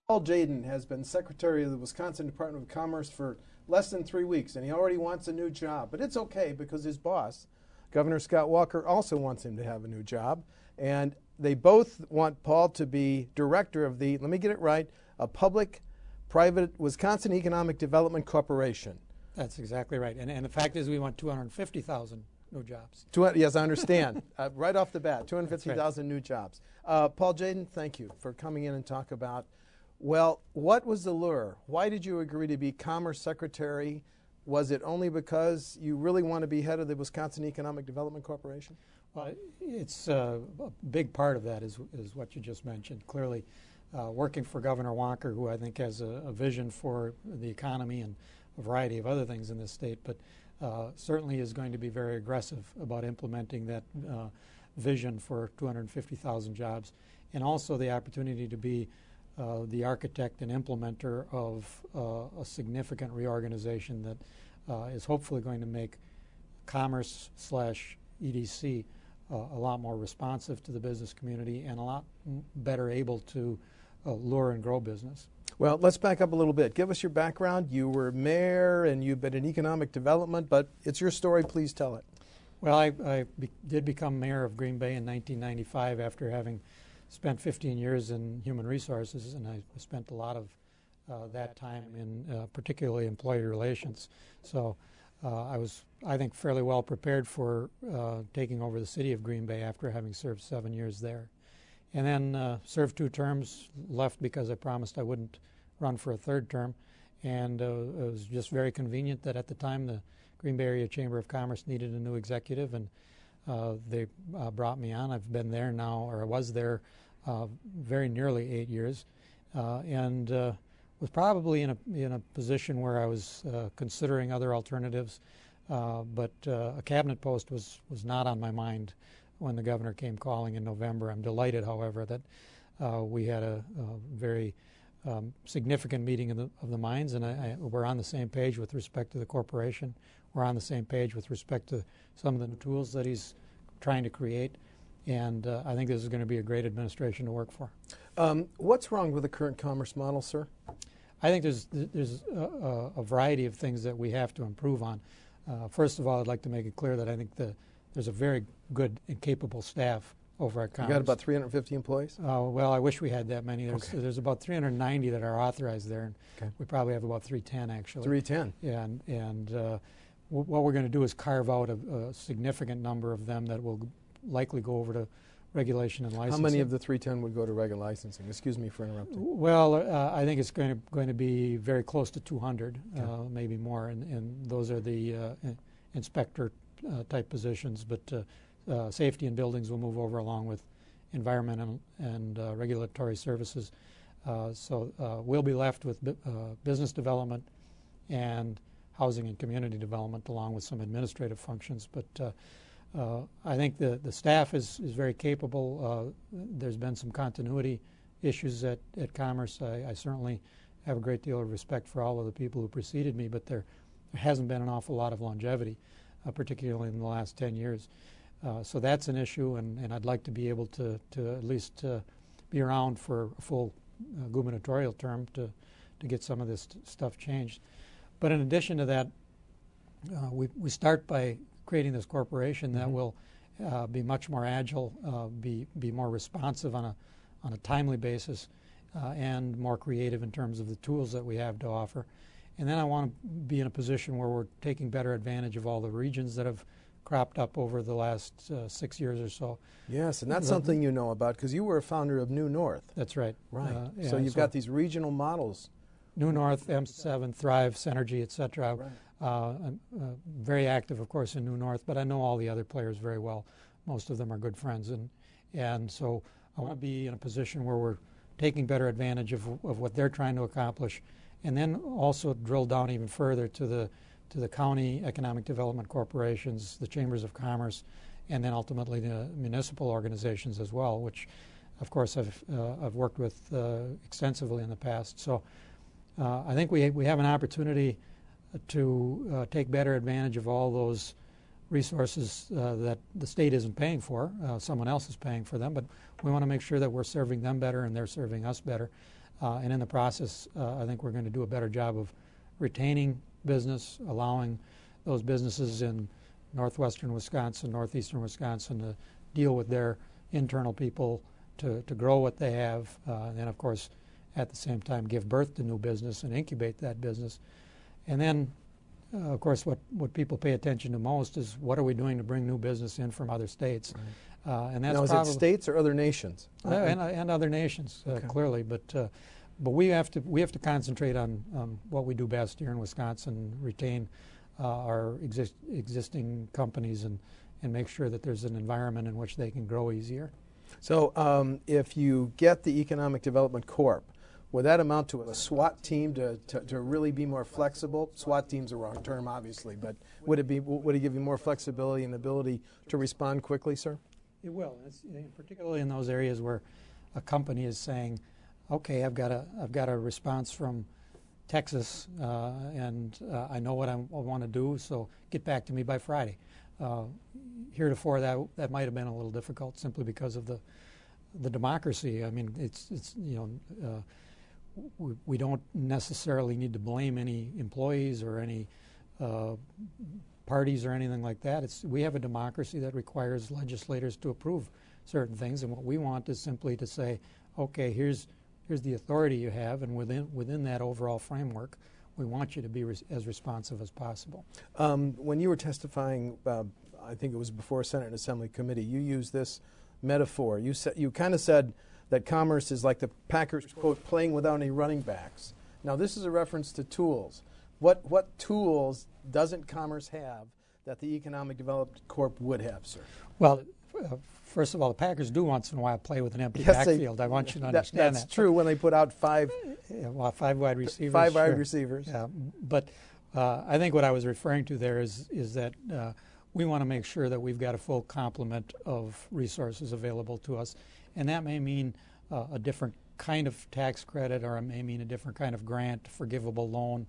Paul Jaden has been Secretary of the Wisconsin Department of Commerce for less than 3 weeks, and he already wants a new job. But it's okay because his boss, Governor Scott Walker, also wants him to have a new job. And they both want Paul to be director of the, let me get it right, a public-private Wisconsin Economic Development Corporation. That's exactly right. And the fact is we want 250,000 new jobs. Yes, I understand. Right off the bat, 250,000 new jobs. Paul Jaden, thank you for coming in and talk about, well, what was the lure? Why did you agree to be Commerce Secretary? Was it only because you really want to be head of the Wisconsin Economic Development Corporation? Well, it's a big part of that is what you just mentioned. Clearly, working for Governor Walker, who I think has a vision for the economy and a variety of other things in this state, but certainly is going to be very aggressive about implementing that vision for 250,000 jobs, and also the opportunity to be the architect and implementer of a significant reorganization that is hopefully going to make Commerce/EDC a lot more responsive to the business community and a lot better able to lure and grow business. Well, let's back up a little bit. Give us your background. You were mayor and you've been in economic development, but it's your story. Please tell it. Well, I did become mayor of Green Bay in 1995 after having spent 15 years in human resources, and I spent a lot of that time in particularly employee relations. So I was, I think, fairly well prepared for taking over the city of Green Bay after having served 7 years there. And then served 2 terms, left because I promised I wouldn't run for a 3rd term. And it was just very convenient that at the time the Green Bay Area Chamber of Commerce needed a new executive, and they brought me on. I've been there now, or I was there very nearly 8 years, and was probably in a position where I was considering other alternatives, but a cabinet post was not on my mind when the governor came calling in November. I'm delighted, however, that we had a very significant meeting of the minds, and we're on the same page with respect to the corporation. We're on the same page with respect to some of the tools that he's trying to create, and I think this is going to be a great administration to work for. What's wrong with the current commerce model, sir? I think there's a variety of things that we have to improve on. First of all, I'd like to make it clear that I think there's a very good and capable staff over at Commerce. You got about 350 employees? Well, I wish we had that many. There's about 390 that are authorized there, and we probably have about 310 actually. 310. Yeah, and what we're going to do is carve out a significant number of them that will likely go over to regulation and licensing. How many of the 310 would go to regular licensing? Excuse me for interrupting. Well, I think it's going to be very close to 200, maybe more, and those are the inspector type positions, but safety and buildings will move over along with environmental and regulatory services. So we'll be left with business development and housing and community development along with some administrative functions. But I think the staff is very capable. There's been some continuity issues at Commerce. I certainly have a great deal of respect for all of the people who preceded me, but there hasn't been an awful lot of longevity, particularly in the last 10 years. So that's an issue, and I'd like to be able to at least be around for a full gubernatorial term to get some of this stuff changed. But in addition to that, we start by creating this corporation that will be much more agile, be more responsive on a timely basis, and more creative in terms of the tools that we have to offer. And then I want to be in a position where we're taking better advantage of all the regions that have cropped up over the last 6 years or so. Yes, and that's something you know about because you were a founder of New North. That's right. Right. So you've got these regional models. New North, M7, Thrive, Synergy, et cetera. Right. I'm very active, of course, in New North, but I know all the other players very well. Most of them are good friends, and so I want to be in a position where we're taking better advantage of what they're trying to accomplish, and then also drill down even further to the county economic development corporations, the chambers of commerce, and then ultimately the municipal organizations as well, which, of course, I've worked with extensively in the past. So I think we have an opportunity to take better advantage of all those resources that the state isn't paying for. Someone else is paying for them, but we want to make sure that we're serving them better and they're serving us better. And in the process, I think we're going to do a better job of retaining business, allowing those businesses in northwestern Wisconsin, northeastern Wisconsin to deal with their internal people to grow what they have, and of course at the same time give birth to new business and incubate that business. And then of course what people pay attention to most is what are we doing to bring new business in from other states. Right. And that's now, is it states or other nations? And other nations, okay. Clearly, but we have to concentrate on what we do best here in Wisconsin, retain our existing companies and make sure that there's an environment in which they can grow easier. So if you get the Economic Development Corp, would that amount to a SWAT team to really be more flexible? SWAT team's a wrong term, obviously, but would it give you more flexibility and ability to respond quickly, sir? It will, particularly in those areas where a company is saying, okay, I've got a response from Texas, and I know what I want to do, so get back to me by Friday. Heretofore, that might have been a little difficult simply because of the democracy. I mean, it's we don't necessarily need to blame any employees or any parties or anything like that. We have a democracy that requires legislators to approve certain things, and what we want is simply to say, okay, here's the authority you have, and within that overall framework, we want you to be as responsive as possible. When you were testifying, I think it was before a Senate and Assembly committee, you used this metaphor. You kind of said that Commerce is like the Packers, quote, playing without any running backs. Now, this is a reference to tools. What tools doesn't Commerce have that the Economic Development Corp would have, sir? Well, first of all, the Packers do once in a while play with an empty backfield. I want you to understand that. That's true when they put out five wide receivers. Five wide receivers. Yeah, but I think what I was referring to there is that we want to make sure that we've got a full complement of resources available to us, and that may mean a different kind of tax credit, or it may mean a different kind of grant, forgivable loan,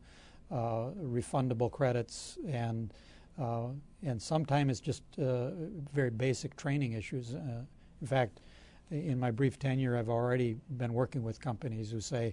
refundable credits, and sometimes it's just very basic training issues. In fact, in my brief tenure, I've already been working with companies who say,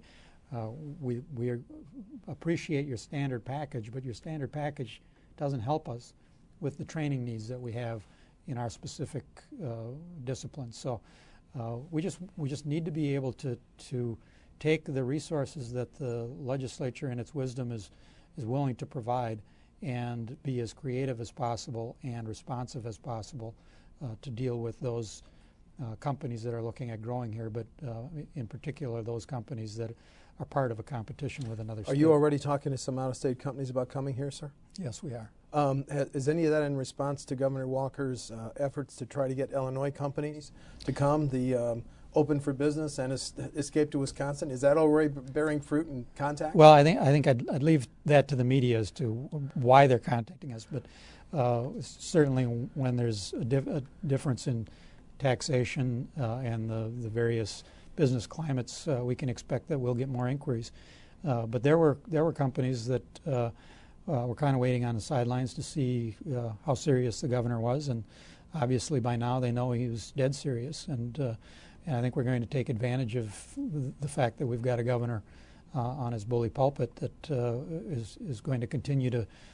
we appreciate your standard package, but your standard package doesn't help us with the training needs that we have in our specific disciplines. So we just need to be able to take the resources that the legislature in its wisdom is willing to provide and be as creative as possible and responsive as possible to deal with those companies that are looking at growing here, but in particular those companies that are part of a competition with another state. Are you already talking to some out-of-state companies about coming here, sir? Yes, we are. Is any of that in response to Governor Walker's efforts to try to get Illinois companies to come, the open for business and escape to Wisconsin? Is that already bearing fruit and contact? Well, I think I'd leave that to the media as to why they're contacting us, but certainly when there's a difference in taxation and the various business climates, we can expect that we'll get more inquiries. But there were companies that were kind of waiting on the sidelines to see how serious the governor was, and obviously by now they know he was dead serious. And I think we're going to take advantage of the fact that we've got a governor on his bully pulpit that is going to continue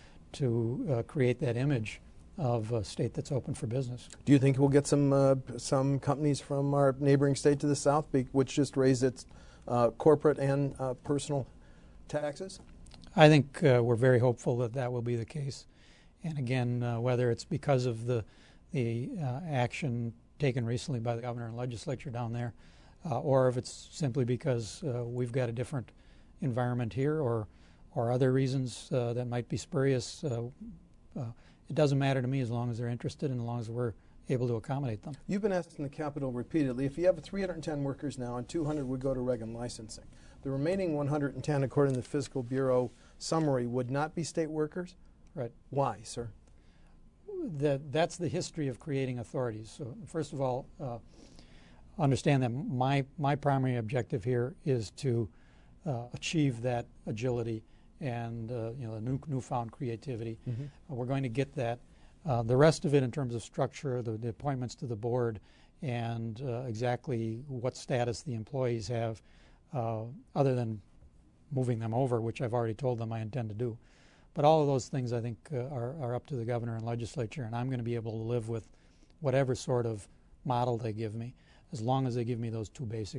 to create that image of a state that's open for business. Do you think we'll get some companies from our neighboring state to the south, which just raised its corporate and personal taxes? I think we're very hopeful that will be the case. And again, whether it's because of the action taken recently by the governor and legislature down there, or if it's simply because we've got a different environment here, or other reasons that might be spurious, it doesn't matter to me as long as they're interested and as long as we're able to accommodate them. You've been asked in the Capitol repeatedly, if you have 310 workers now and 200 would go to Reagan licensing, the remaining 110, according to the Fiscal Bureau summary, would not be state workers? Right. Why, sir? That's the history of creating authorities. So first of all, understand that my primary objective here is to achieve that agility and the newfound creativity. Mm-hmm. We're going to get that. The rest of it in terms of structure, the appointments to the board, and exactly what status the employees have, other than moving them over, which I've already told them I intend to do. But all of those things I think are up to the governor and legislature, and I'm going to be able to live with whatever sort of model they give me, as long as they give me those two basic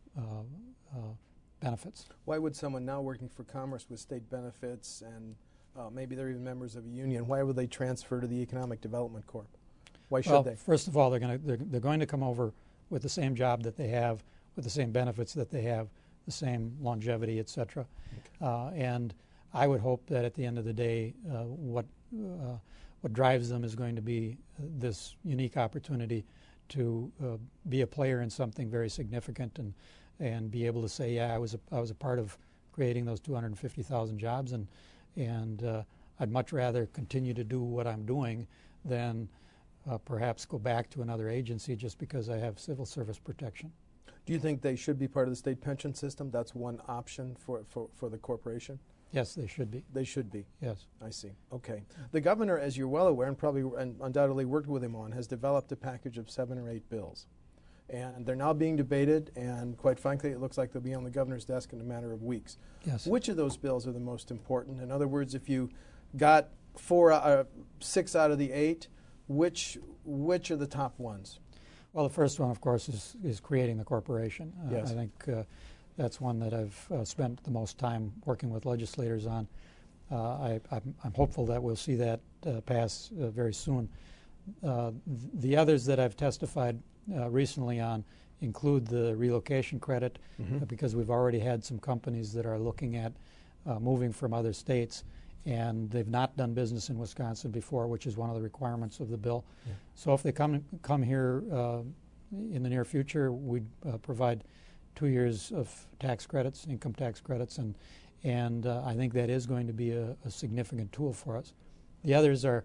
benefits. Why would someone now working for Commerce with state benefits and maybe they're even members of a union, why would they transfer to the Economic Development Corp? Why should they? First of all, they're going to come over with the same job that they have, with the same benefits that they have, the same longevity, et cetera. Okay. And I would hope that at the end of the day, what drives them is going to be this unique opportunity to be a player in something very significant and be able to say, yeah, I was a part of creating those 250,000 jobs, and I'd much rather continue to do what I'm doing than perhaps go back to another agency just because I have civil service protection. Do you think they should be part of the state pension system? That's one option for the corporation? Yes, they should be. They should be? Yes. I see. Okay. The governor, as you're well aware, and probably undoubtedly worked with him on, has developed a package of 7 or 8 bills. And they're now being debated, and quite frankly, it looks like they'll be on the governor's desk in a matter of weeks. Yes. Which of those bills are the most important? In other words, if you got 6 out of the 8, which are the top ones? Well, the first one, of course, is creating the corporation. Yes. I think that's one that I've spent the most time working with legislators on. I'm hopeful that we'll see that pass very soon. The others that I've testified recently on include the relocation credit, because we've already had some companies that are looking at moving from other states, and they've not done business in Wisconsin before, which is one of the requirements of the bill. Yeah. So if they come here in the near future, we'd provide 2 years of tax credits, income tax credits, and I think that is going to be a significant tool for us. The others are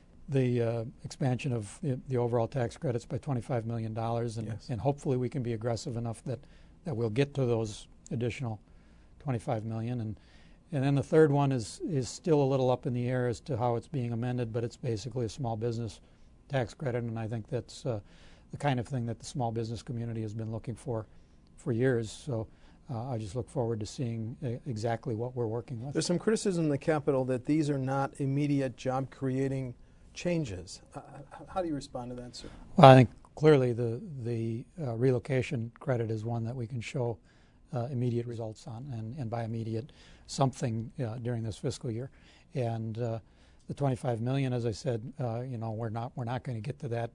the expansion of the overall tax credits by $25 million, and hopefully we can be aggressive enough that we'll get to those additional $25 million. And then the third one is still a little up in the air as to how it's being amended, but it's basically a small business tax credit, and I think that's the kind of thing that the small business community has been looking for years. So I just look forward to seeing exactly what we're working with. There's some criticism in the Capitol that these are not immediate job-creating changes. How do you respond to that, sir? Well, I think clearly the relocation credit is one that we can show immediate results on, and by immediate, something during this fiscal year. And the $25 million, as I said, we're not going to get to that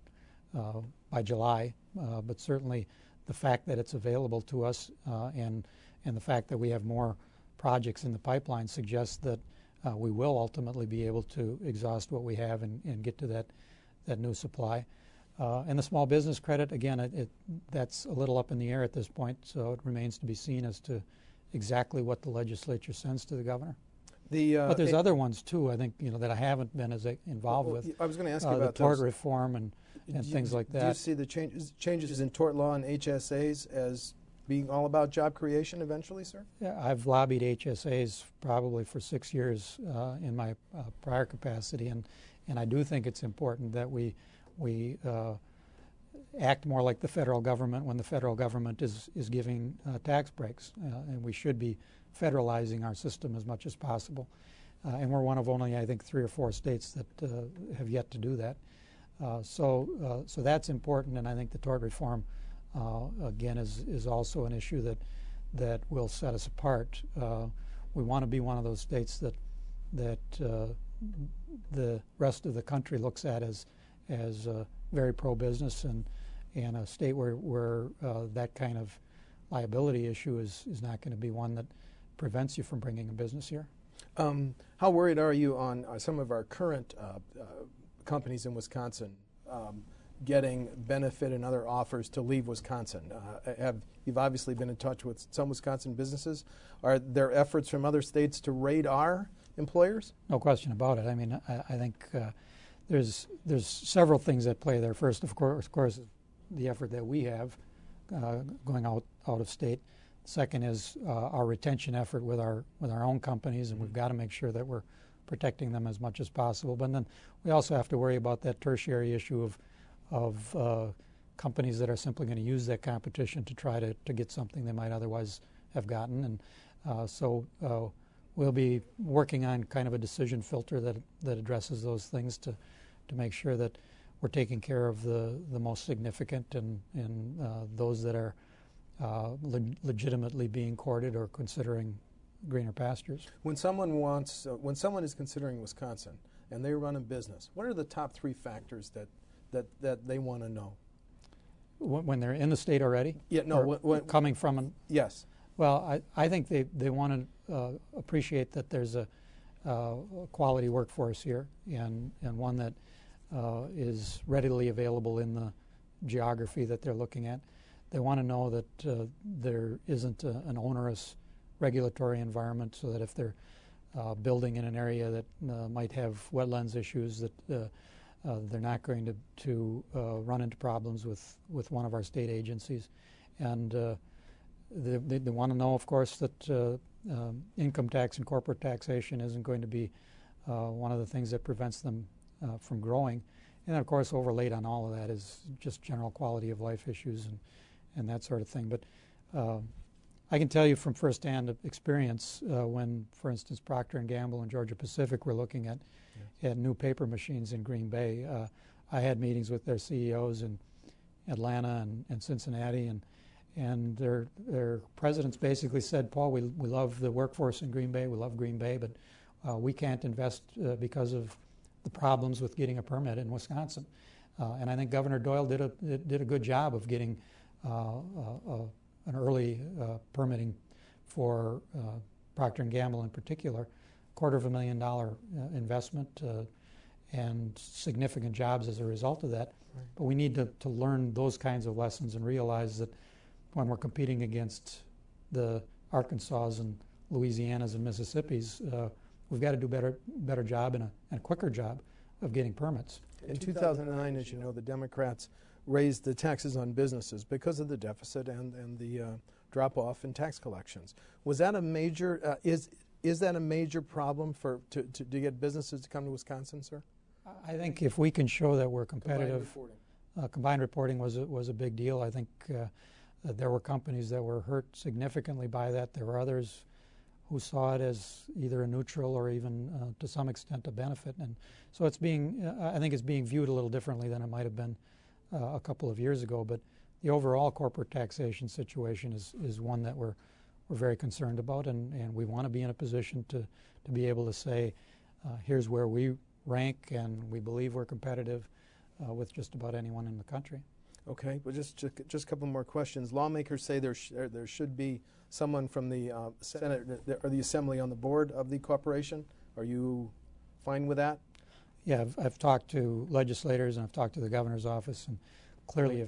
by July, but certainly the fact that it's available to us and the fact that we have more projects in the pipeline suggests that we will ultimately be able to exhaust what we have and get to that new supply. And the small business credit, again, that's a little up in the air at this point, so it remains to be seen as to exactly what the legislature sends to the governor. But there's other ones too, I think, that I haven't been as involved with. I was going to ask you about the tort reform and things like that. Do you see the changes in tort law and HSAs as being all about job creation eventually, sir? Yeah, I've lobbied HSAs probably for 6 years in my prior capacity, and I do think it's important that we act more like the federal government when the federal government is giving tax breaks, and we should be federalizing our system as much as possible. And we're one of only, I think, 3 or 4 states that have yet to do that. So that's important, and I think the tort reform, again, is also an issue that will set us apart. We want to be one of those states that the rest of the country looks at as very pro-business, and a state where that kind of liability issue is not going to be one that prevents you from bringing a business here. How worried are you on some of our current companies in Wisconsin getting benefit and other offers to leave Wisconsin? You've obviously been in touch with some Wisconsin businesses. Are there efforts from other states to raid our employers? No question about it. I mean, I think there's several things at play there. First, of course, the effort that we have going out of state. Second is our retention effort with our own companies, and we've got to make sure that we're protecting them as much as possible. But then we also have to worry about that tertiary issue of companies that are simply going to use that competition to try to get something they might otherwise have gotten, and so we'll be working on kind of a decision filter that addresses those things to make sure that we're taking care of the most significant and those that are legitimately being courted or considering greener pastures. When someone wants, when someone is considering Wisconsin and they run a business, what are the top 3 factors that they want to know? When they're in the state already? Yeah, no. Coming from an... Yes. Well, I think they want to appreciate that there's a quality workforce here and one that is readily available in the geography that they're looking at. They want to know that there isn't an onerous regulatory environment, so that if they're building in an area that might have wetlands issues, that they're not going to run into problems with one of our state agencies. And they want to know, of course, that income tax and corporate taxation isn't going to be one of the things that prevents them from growing. And of course, overlaid on all of that is just general quality of life issues and that sort of thing. But I can tell you from firsthand experience when, for instance, Procter & Gamble and Georgia Pacific were looking at new paper machines in Green Bay. I had meetings with their CEOs in Atlanta and Cincinnati, and their presidents basically said, Paul, we love the workforce in Green Bay, we love Green Bay, but we can't invest because of the problems with getting a permit in Wisconsin. And I think Governor Doyle did a good job of getting an early permitting for Procter & Gamble in particular, $250,000 investment and significant jobs as a result of that. Right. But we need to learn those kinds of lessons and realize that when we're competing against the Arkansas and Louisianas and Mississippis, we've got to do better job and a quicker job of getting permits. In 2009, as you know, the Democrats raised the taxes on businesses because of the deficit and the drop-off in tax collections. Was that a major, is that a major problem to get businesses to come to Wisconsin, sir? I think if we can show that we're competitive, combined reporting was a big deal. I think there were companies that were hurt significantly by that. There were others who saw it as either a neutral or even to some extent a benefit. And so it's I think it's being viewed a little differently than it might have been a couple of years ago. But the overall corporate taxation situation is one that we're very concerned about, and we want to be in a position to be able to say, here's where we rank, and we believe we're competitive with just about anyone in the country. Okay, well, just a couple more questions. Lawmakers say there should be someone from the Senate or the Assembly on the board of the corporation. Are you fine with that? Yeah, I've talked to legislators and I've talked to the governor's office, and clearly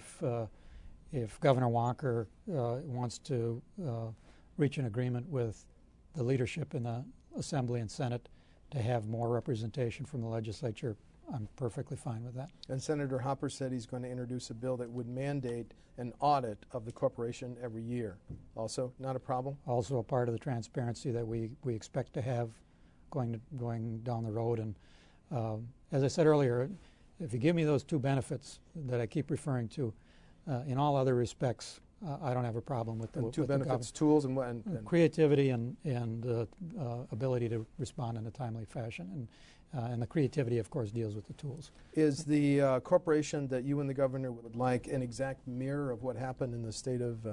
if Governor Walker wants to reach an agreement with the leadership in the Assembly and Senate to have more representation from the legislature, I'm perfectly fine with that. And Senator Hopper said he's going to introduce a bill that would mandate an audit of the corporation every year. Also, not a problem? Also a part of the transparency that we expect to have going down the road. And as I said earlier, if you give me those 2 benefits that I keep referring to, in all other respects, I don't have a problem with the 2 benefits, tools, and creativity and ability to respond in a timely fashion. And the creativity, of course, deals with the tools. Is the corporation that you and the governor would like an exact mirror of what happened in the state of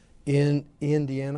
Indiana?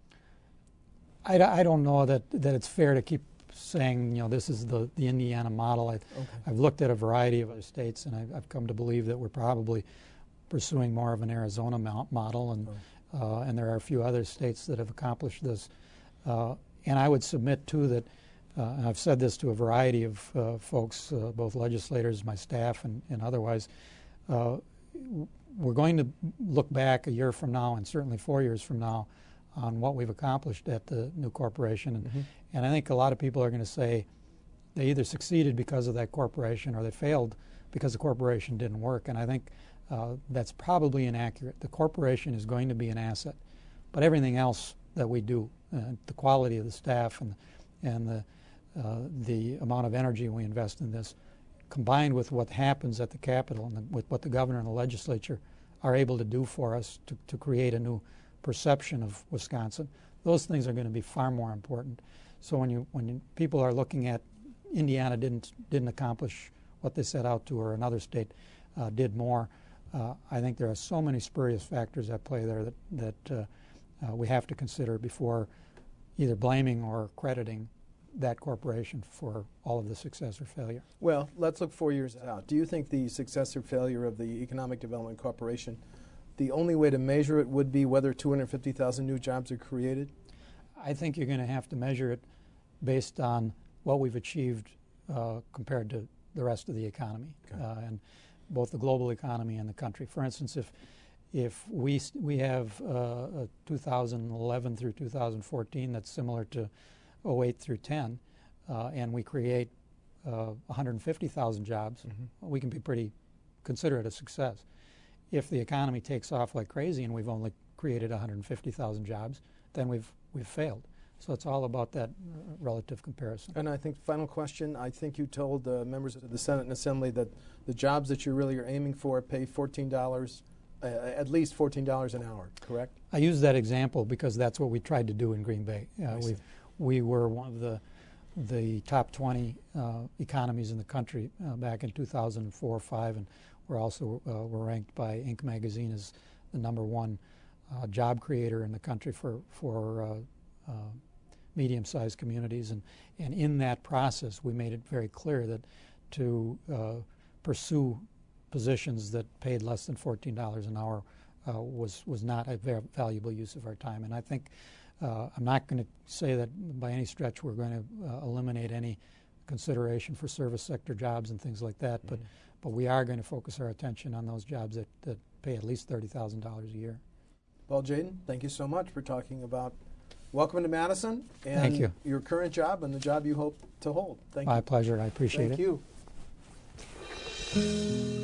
I don't know that it's fair to keep saying, this is the Indiana model. I've looked at a variety of other states, and I've come to believe that we're probably pursuing more of an Arizona model, and there are a few other states that have accomplished this. And I would submit, too, that and I've said this to a variety of folks, both legislators, my staff, and otherwise, we're going to look back a year from now and certainly 4 years from now on what we've accomplished at the new corporation. And I think a lot of people are going to say they either succeeded because of that corporation or they failed because the corporation didn't work. And I think that's probably inaccurate. The corporation is going to be an asset, but everything else that we do, the quality of the staff and the amount of energy we invest in this, combined with what happens at the Capitol and with what the governor and the legislature are able to do for us to create a new perception of Wisconsin. Those things are going to be far more important. So when people are looking at Indiana didn't accomplish what they set out to, or another state did more, I think there are so many spurious factors at play there that we have to consider before either blaming or crediting that corporation for all of the success or failure. Well, let's look 4 years out. Do you think the success or failure of the Economic Development Corporation, the only way to measure it would be whether 250,000 new jobs are created? I think you're going to have to measure it based on what we've achieved compared to the rest of the economy, okay. And both the global economy and the country. For instance, if we have a 2011 through 2014 that's similar to 08 through 10, and we create 150,000 jobs, we can be pretty consider it a success. If the economy takes off like crazy and we've only created 150,000 jobs, then we've failed. So it's all about that relative comparison. And I think, final question, I think you told members of the Senate and Assembly that the jobs that you really are aiming for pay $14, at least $14 an hour, correct? I use that example because that's what we tried to do in Green Bay. We were one of the top 20 economies in the country back in 2004 or 5, and we're also were ranked by Inc. magazine as the #1 job creator in the country for medium-sized communities. And in that process, we made it very clear that to pursue positions that paid less than $14 an hour was not a very valuable use of our time. And I think I'm not going to say that by any stretch we're going to eliminate any consideration for service sector jobs and things like that, but we are going to focus our attention on those jobs that pay at least $30,000 a year. Paul Jadin, thank you so much for talking about welcome to Madison and Thank you. Your current job and the job you hope to hold. Thank you. My pleasure. I appreciate it. Thank you.